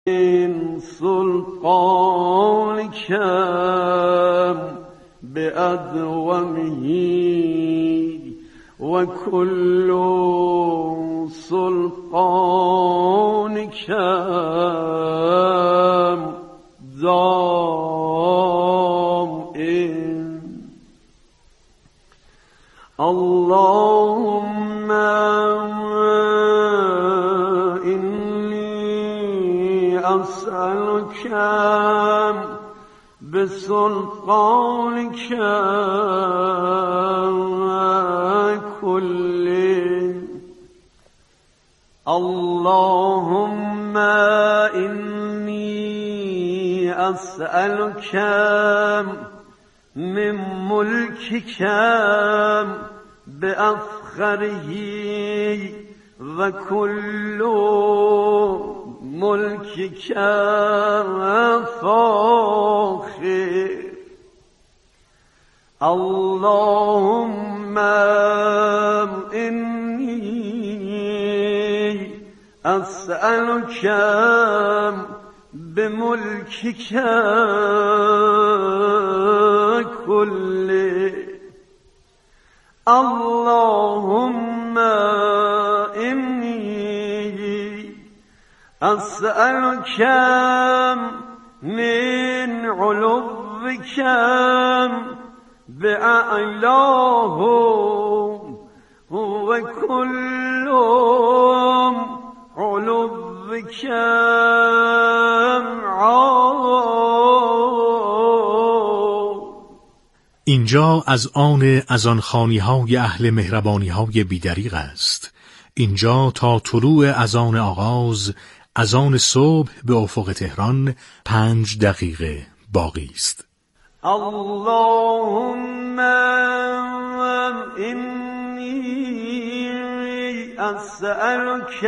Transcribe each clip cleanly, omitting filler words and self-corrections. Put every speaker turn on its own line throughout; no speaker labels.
من سلطانك بأدومه وكل سلطانك دائم. اللهم إني أسألك بسلطانك كله. اللهم إني أسألك من ملكك بأفخره وكل ملكك فاخر. اللهم إني أسألك بملكك كله. اللهم إني أسألك من علوك بأعلاه وكل علوك
اینجا از آن اذانخوانی‌های اهل مهربانی‌های بی‌دریغ است. اینجا تا طلوع اذان آغاز، اذان صبح به افق تهران 5 دقیقه باقی است.
اللهم إني أسألك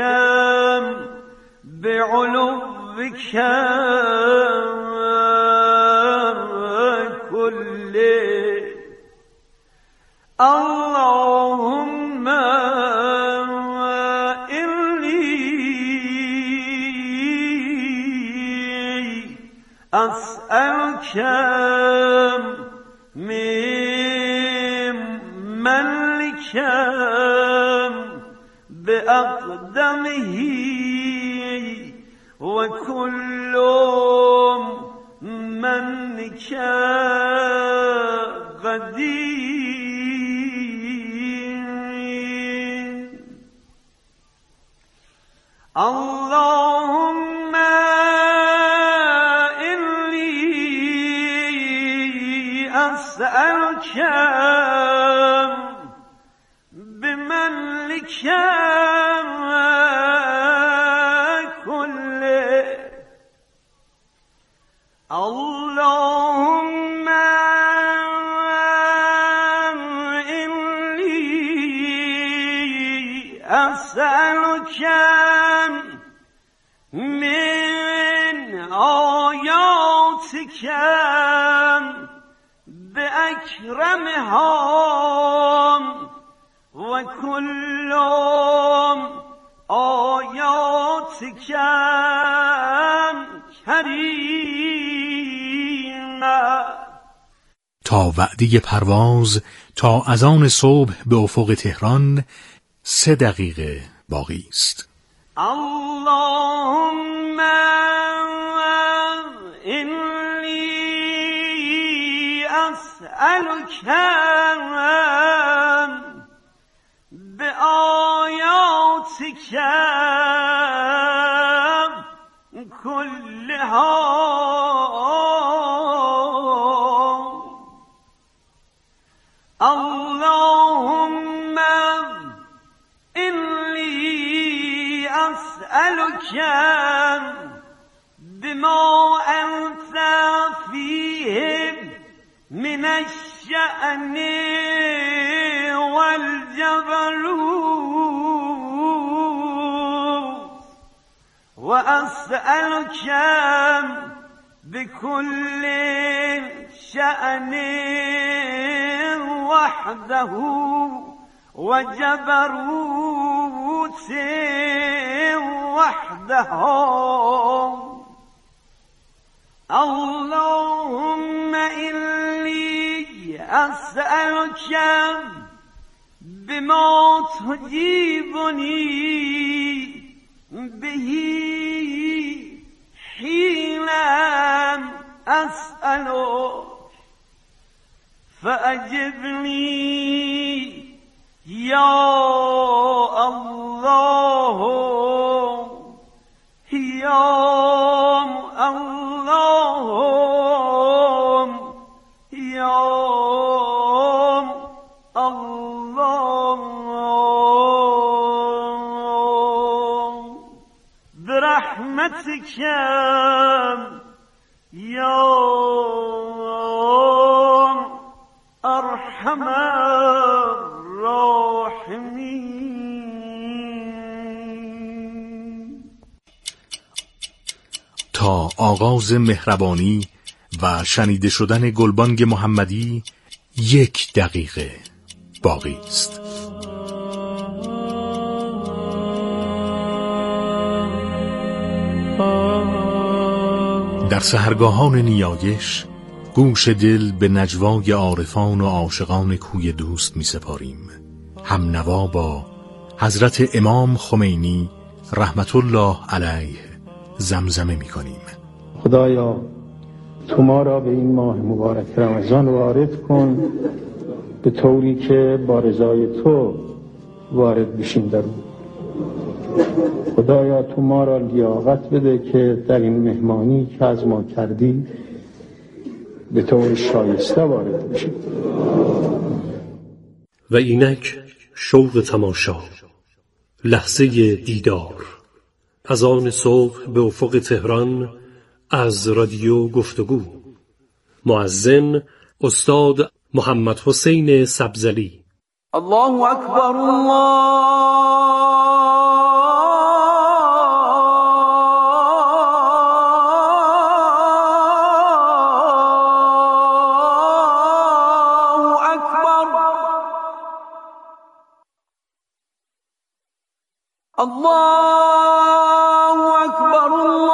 بعلوك كله. اللهم إني أسألك من ملك بأقدمه وكل منك قدير. اللهم إني أسألك بملك كله. اللهم إني أسألك من آياتك بأكرمها وكل آياتك كريمة.
تا وعده پرواز تا اذان صبح به افق تهران 3 دقیقه باقی است.
اللهم إني أسألك بآياتك كلها. اللهم إني أسألك بما أنت فيه من الشأن والجبروت، وأسألك بكل شأن وحده وجبروت وحده أسألك بما تجيبني به حين أسألك فأجبني يا الله يا الله يا الله برحمتك يا ارحم الراحمین.
تا آغاز مهربانی و شنیده شدن گلبانگ محمدی 1 دقیقه باقی است. در سحرگاهان نیایش گوش دل به نجوای عارفان و عاشقان کوی دوست می سپاریم. هم نوا با حضرت امام خمینی رحمت الله علیه زمزمه می کنیم.
خدایا تو ما را به این ماه مبارک رمضان وارد کن به طوری که با رضای تو وارد بشیم در اون. خدایا تو ما را لیاقت بده که در این مهمانی که از ما کردی به طور شایسته وارد بشیم.
و اینک شوق تماشا، لحظه دیدار، از آن صبح به افق تهران از رادیو گفتگو. مؤذن استاد محمد حسین سبزلی.
الله اکبر الله الله اکبر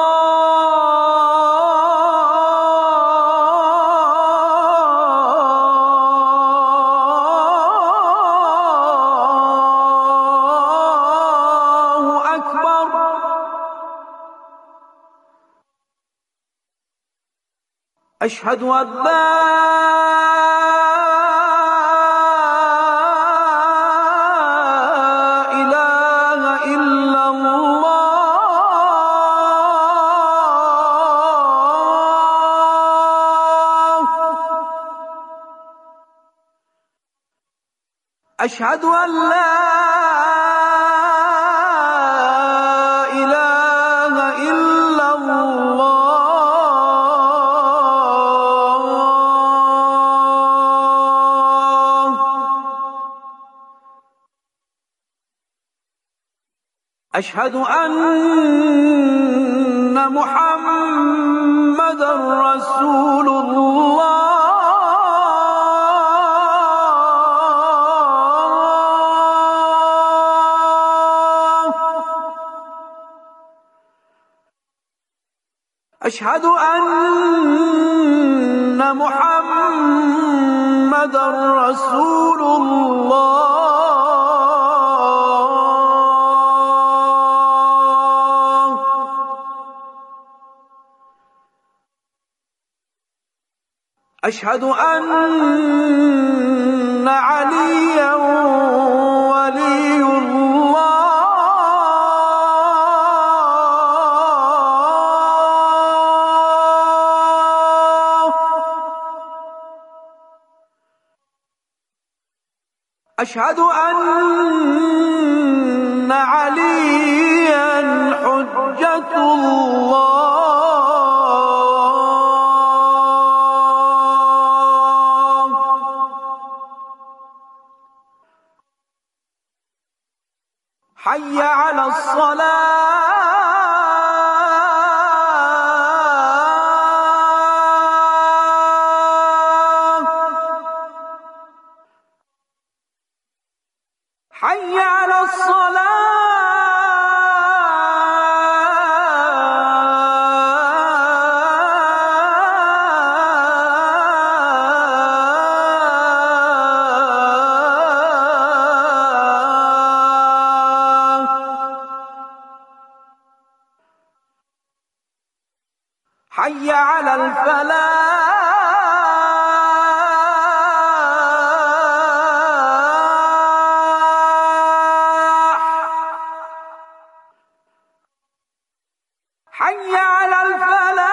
الله اکبر. اشهد ان أشهد أن لا إله إلا الله. أشهد أن محمد رسول الله. أشهد أن محمد رسول الله. أشهد أن عليا ولي الله. أشهد أن عليا حجة الله. حي على الصلاة. حي على الصلاة. حي على الفلاح حي على الفلاح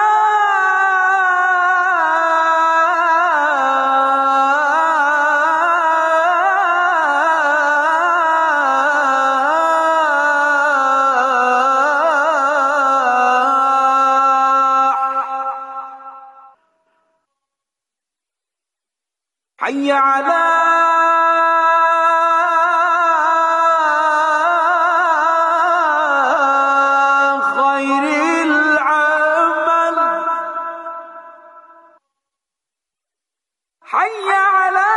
حي على خير العمل حي على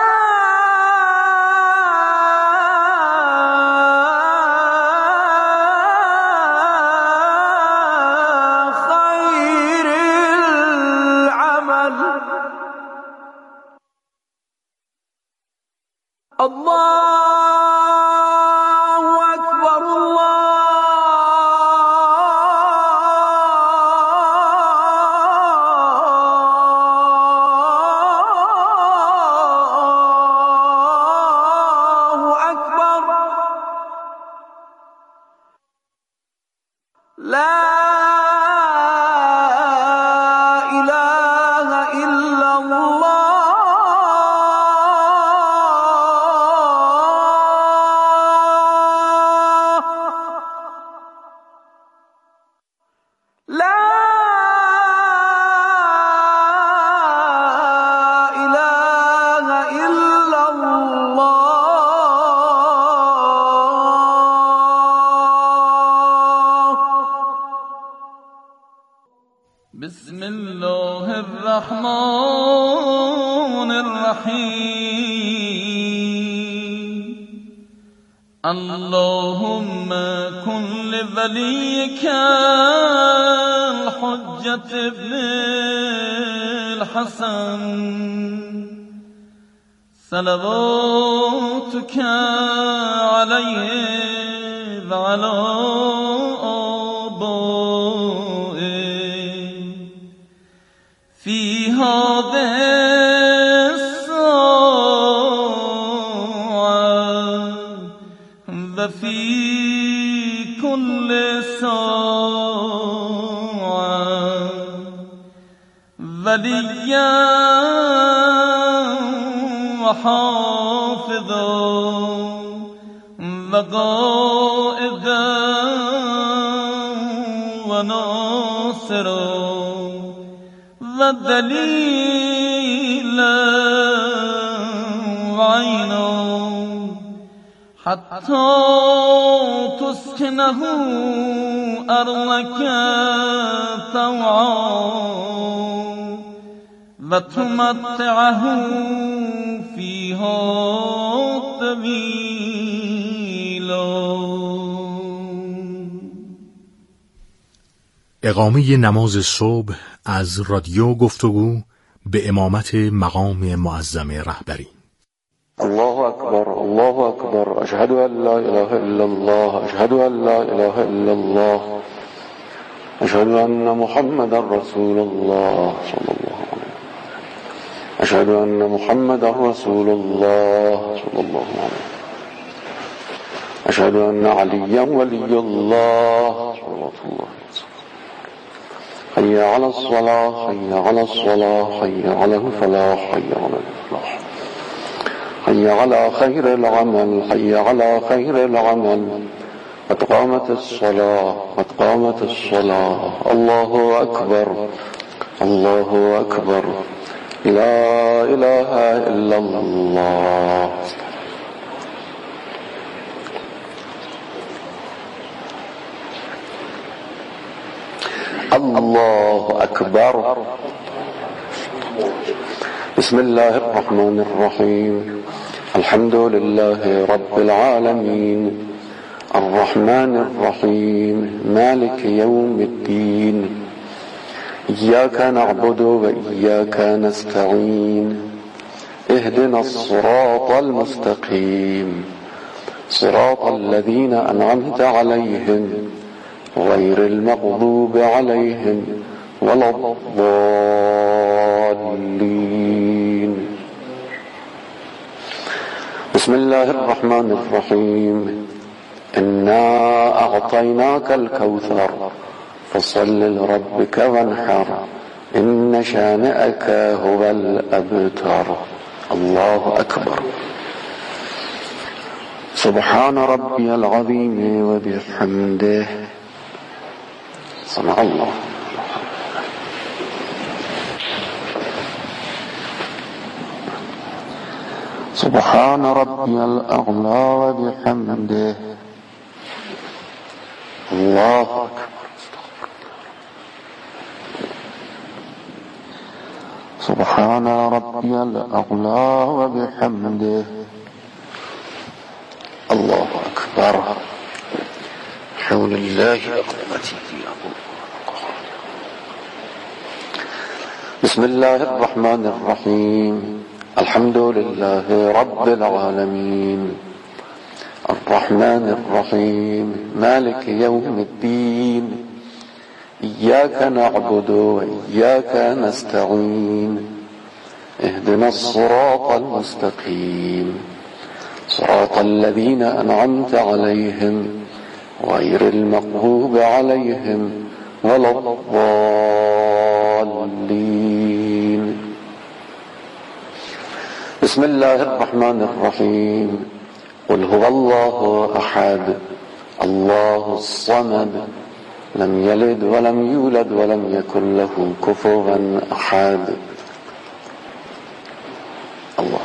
خير العمل الله أكبر الله أكبر لا إله إلا الله لا إله إلا الله بسم الله الرحمن الرحيم اللهم كن لوليك الحجة ابن الحسن صلواتك عليه وعلى آبائه في هذه الساعة وفي كل ساعة وليا وحافظا وقائدا وناصرا ودليلا وعينا حتى تسكنه أرضك طوعا وتمتعه فيها طويلا.
اقامه نماز صبح از رادیو گفتگو به امامت مقام معظم رهبری.
الله أكبر الله أكبر أشهد أن لا إله إلا الله أشهد أن لا إله إلا الله أشهد أن محمد رسول الله صلى الله عليه وسلم أشهد أن محمد رسول الله صلى الله عليه وسلم أشهد أن عليا ولي الله صلى الله عليه وسلم حي على الصلاة حي على الصلاة حي على الفلاح حي على الفلاح حي على خير العمل حي على خير العمل قد قامت الصلاة قد قامت الصلاة الله أكبر الله أكبر لا إله إلا الله. الله أكبر. بسم الله الرحمن الرحيم الحمد لله رب العالمين الرحمن الرحيم مالك يوم الدين إياك نعبد وإياك نستعين اهدنا الصراط المستقيم صراط الذين أنعمت عليهم غير المغضوب عليهم ولا الضالين. بسم الله الرحمن الرحيم. إنا أعطيناك الكوثر فصل لربك وانحر إن شانئك هو الأبتر. الله أكبر. سبحان ربي العظيم وبحمده. صنع الله. سبحان ربي الأعلى وبحمده. الله أكبر. سبحان ربي الأعلى وبحمده. الله أكبر. حول الله وقوته. بسم الله الرحمن الرحيم. الحمد لله رب العالمين الرحمن الرحيم مالك يوم الدين إياك نعبد وإياك نستعين اهدنا الصراط المستقيم صراط الذين أنعمت عليهم غير المغضوب عليهم ولا الضالين. بسم الله الرحمن الرحيم. قل هو الله أحد الله الصمد لم يلد ولم يولد ولم يكن له كفوا أحد. الله.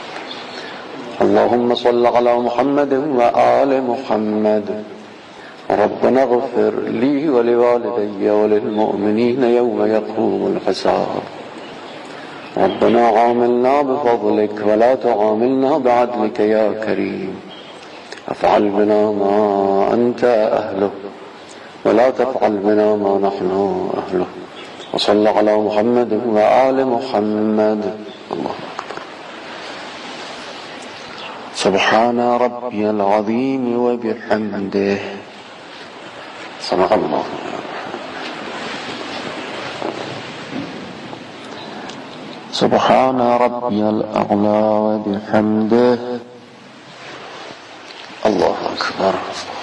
اللهم صل على محمد وآل محمد. ربنا اغفر لي ولوالدي وللمؤمنين يوم يقوم الحساب. ربنا عاملنا بفضلك ولا تعاملنا بعدلك يا كريم. افعل بنا ما أنت أهله ولا تفعل بنا ما نحن أهله. وصل على محمد وآل محمد. الله أكبر. سبحان ربي العظيم وبحمده. صدق الله. سبحان ربي الأعلى وبحمده. الله أكبر.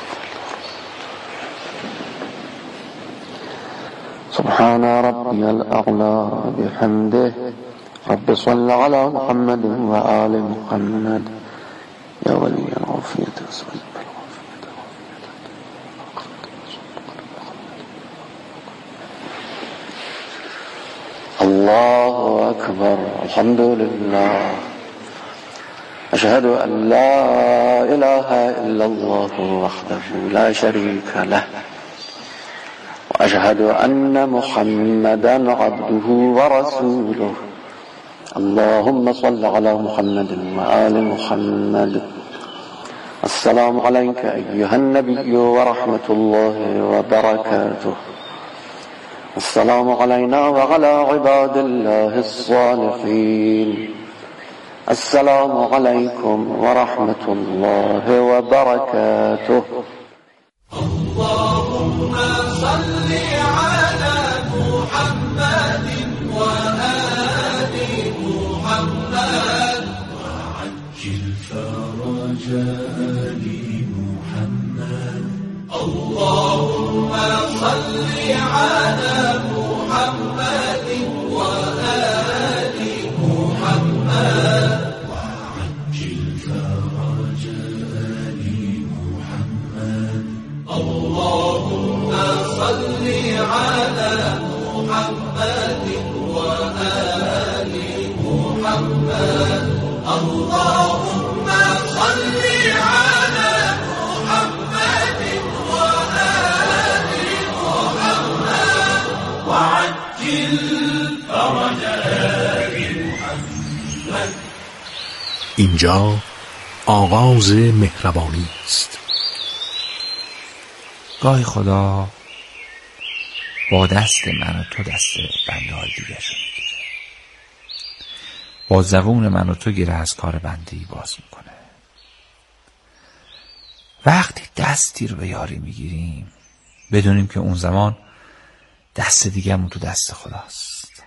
سبحان ربي الأعلى وبحمده. رب صل على محمد وآل محمد. يا ولي العافية وسلم. الله أكبر. الحمد لله. أشهد أن لا إله إلا الله وحده لا شريك له وأشهد أن محمدا عبده ورسوله. اللهم صل على محمد وآل محمد. السلام عليك أيها النبي ورحمة الله وبركاته. السلام علينا وعلى عباد الله الصالحين. السلام عليكم ورحمة الله وبركاته.
اللهم صل على محمد وآل محمد وعجل فرج آل محمد. اللهم صل على محمد وآل محمد وعجل فرج آل محمد. اللهم صل على محمد وآل محمد. اللهم صل على محمد وآل محمد وعجل فرج آل محمد.
اینجا آغاز مهربانی است.
گاهی خدا با دست من و تو دست بنده های دیگر رو میگیره، با زبون من و تو گره از کار بندهی باز میکنه. وقتی دستی رو به یاری میگیریم بدونیم که اون زمان دست دیگه‌مون تو دست خداست.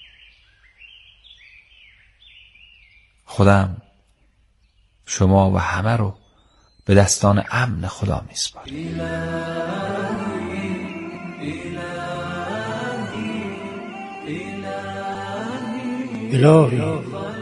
خودم شما و همه رو به دستان امن خدا میسپارم.
الهی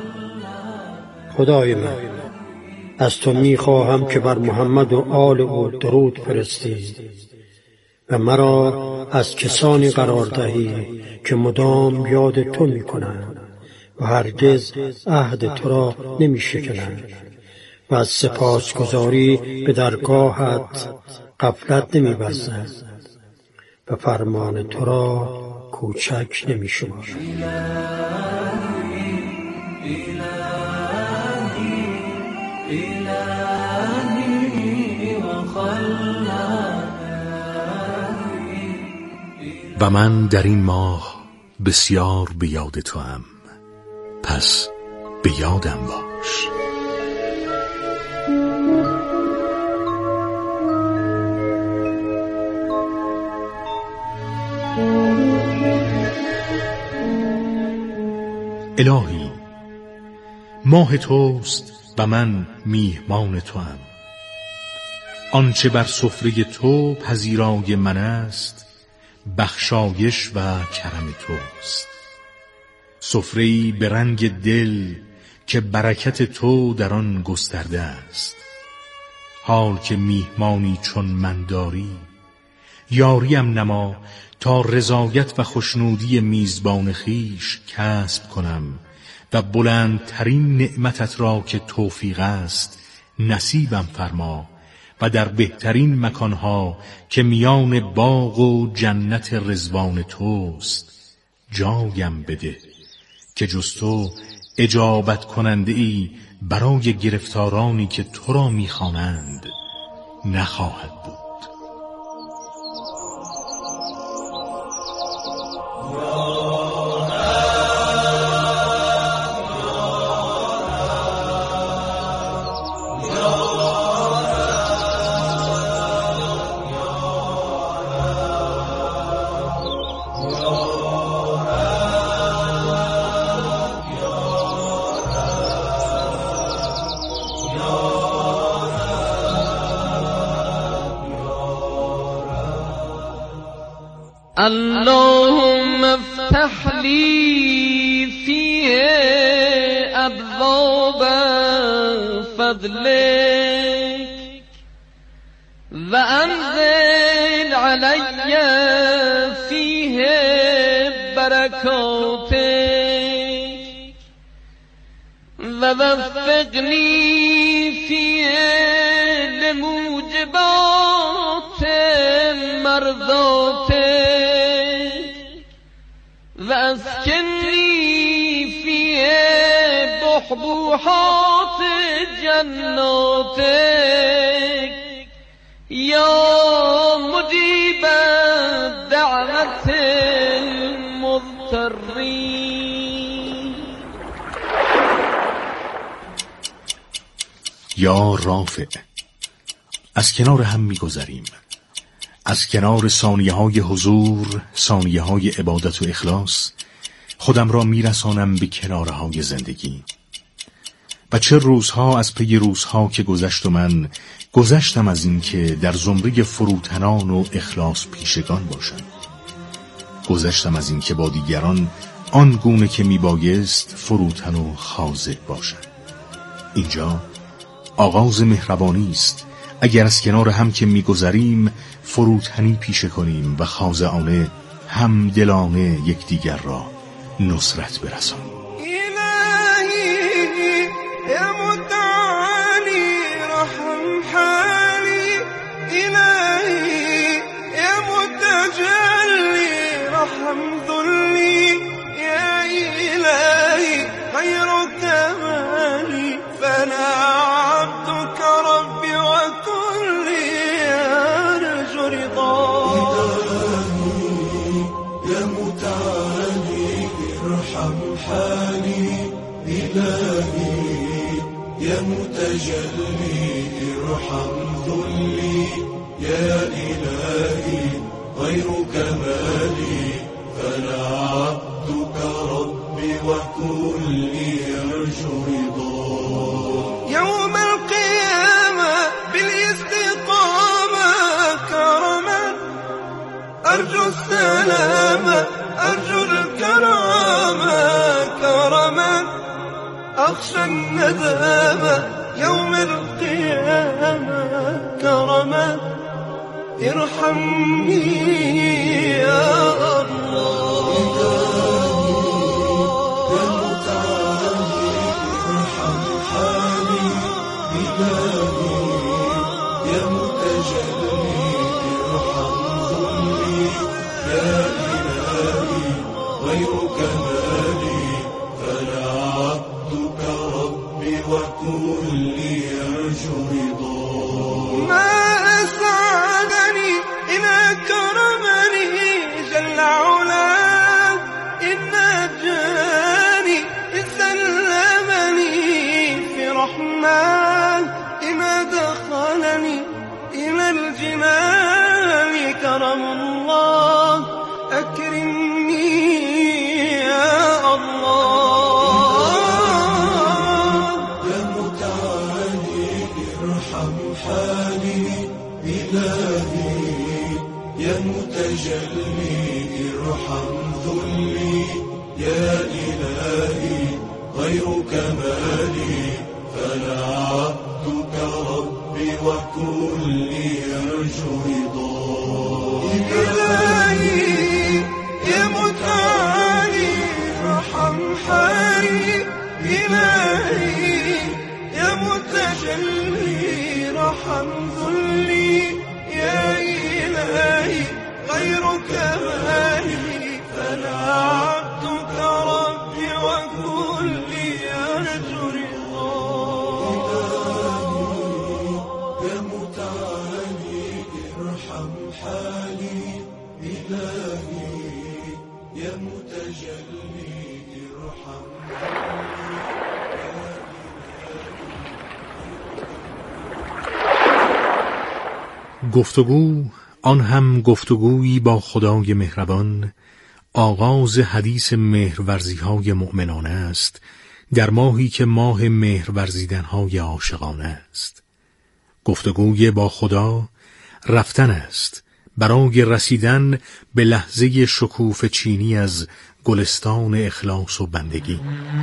خدای من، از تو میخواهم که بر محمد و آل او درود فرستی و مرا از کسانی قرار دهی که مدام یاد تو میکنند و هرگز عهد تو را نمیشکنند و از سپاسگزاری به درگاهت غفلت نمی‌ورزند و فرمان تو را کوچک نمی‌شمارند.
و من در این ماه بسیار به یاد توام، پس به یادم باش. الهی ماه توست و من میهمان توام. آنچه بر سفره تو پذیرای من است بخشایش و کرم توست. سفره‌ای به رنگ دل که برکت تو در آن گسترده است. حال که میهمانی چون من داری، یاریم نما تا رضایت و خوشنودی میزبان خیش کسب کنم و بلندترین نعمتت را که توفیق است نصیبم فرما و در بهترین مکانها که میان باغ و جنت رضوان توست جایم بده که جز تو اجابت کننده ای برای گرفتارانی که تو را میخوانند نخواهد بود.
اللهم افتح لي فيه أبواب فضلك وأنزل علي فيه بركاتك ووفقني فيه لموجبات مرضاتك واسكنني في بحبوحات جناتك يا مجيب دعوة المضطرين.
یا رافع، از کنار هم می‌گذریم، از کنار ثانیه‌های حضور، ثانیه‌های عبادت و اخلاص خودم را میرسانم به کناره‌های زندگی. و چه روزها از پی روزها که گذشت و من گذشتم از این که در زمره فروتنان و اخلاص پیشگان باشم. گذشتم از این که با دیگران آن گونه که میبایست فروتن و خاضع باشم. اینجا آغاز مهربانی است اگر از کنار هم که میگذریم فروتنی پیشه کنیم و خاضعانه هم دلانه یکدیگر را نصرت برسانیم.
إلهي يا متعالي رحم حالي، إلهي يا متجلي رحم ذلي، يا إلهي خير كمالي فأنا عبدك ربي وكلي أرجو رضاك. يا متعالي ارحم حالي، إلهي يا متجلي ارحم ذلي، يا إلهي غير كمالي فلا عبدك ربي وكلي يرجو رضاك يوم القيامة بالاستقامة كرما أرجو السلامة أرجو الكرامة كرما أخشى الندامة يوم القيامة كرما ارحمني يا الله يا متعالي ارحم حالي إلهي يا متجلي ارحم ذلي يا إلهي غيرك مالي فلا عبدك ربي وكلي يرجو رضاك ما أسعدني إن أكرمني جل علاه إن نجاني إن سلمني في رحمن إن أدخلني إلى الجنان كرم الله أكرمني يا الله يا متعالي ارحم حالي إلهي يا متجلي ارحم ذلي يا إلهي غيرك مالي فلا عبدك ربي وكلي يرجو رضاك إلهي يا متعالي ارحم حالي إلهي يا متجلي ارحم ذلي يا إلهي غيرك مالي فلا عبدك ربي وكلي يرجو رضاك يا متعالي ارحم حالي إلهي يا متجلي ارحم
گفتگو، آن هم گفتگویی با خدای مهربان، آغاز حدیث مهرورزی‌های مؤمنانه است در ماهی که ماه مهرورزیدن‌های عاشقانه است. گفتگوی با خدا رفتن است برای رسیدن به لحظه شکوفه چینی از گلستان اخلاص و بندگی.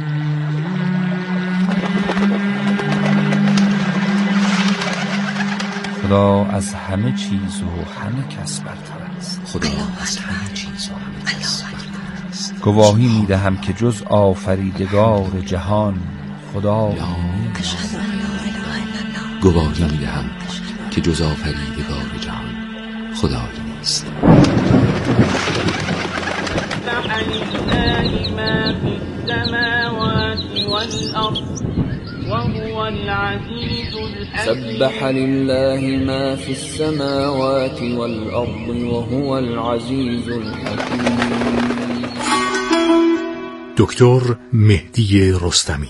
خدا از همه چیز و همه کس برتر است. خدا از همه چیز و همه کس برتر است. گواهی می‌دهم که جز آفریدگار جهان خدا نیست.
گواهی می‌دهم که جز آفریدگار جهان خدا نیست.
سبح لله ما في السماوات والأرض وهو العزيز الحكيم.
دکتر مهدی رستمی.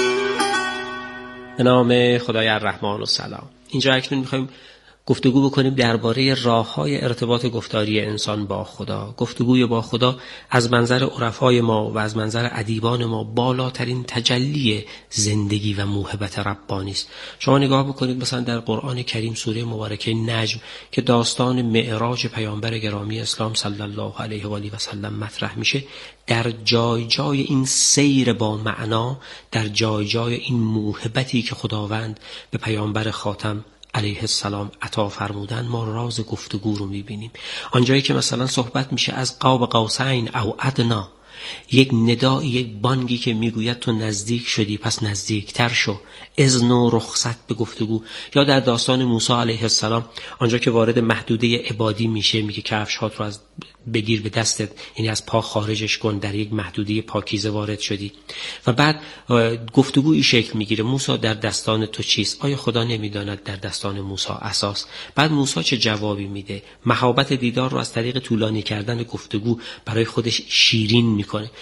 به نام خدای الرحمن السلام. اینجا اکنون می‌خوایم گفتگو بکنیم درباره راه‌های ارتباط گفتاری انسان با خدا. گفتگوی با خدا از منظر عرفای ما و از منظر ادیبان ما بالاترین تجلی زندگی و موهبت ربانی است. شما نگاه بکنید مثلا در قرآن کریم سوره مبارکه نجم که داستان معراج پیامبر گرامی اسلام صلی الله علیه و آله و سلم مطرح میشه، در جای جای این سیر با معنا، در جای جای این موهبتی که خداوند به پیامبر خاتم علیه السلام عطا فرمودن، ما راز گفتگو رو میبینیم. آنجایی که مثلا صحبت میشه از قاب قوسین او ادنا، یک ندایی، یک بانگی که میگوید تو نزدیک شدی پس نزدیکتر شو، اذن و رخصت به گفتگو. یا در داستان موسی علیه السلام آنجا که وارد محدوده عبادی میشه، میگه کفش هات رو از بگیر به دستت، یعنی از پا خارجش کن، در یک محدوده پاکیزه وارد شدی. و بعد گفتگویی شکل میگیره، موسی در دستان تو چیست؟ آیا خدا نمیداند در دستان موسی اساس؟ بعد موسی چه جوابی میده؟ مهابت دیدار رو از طریق طولانی کردن گفتگو برای خودش شیرین میکنه.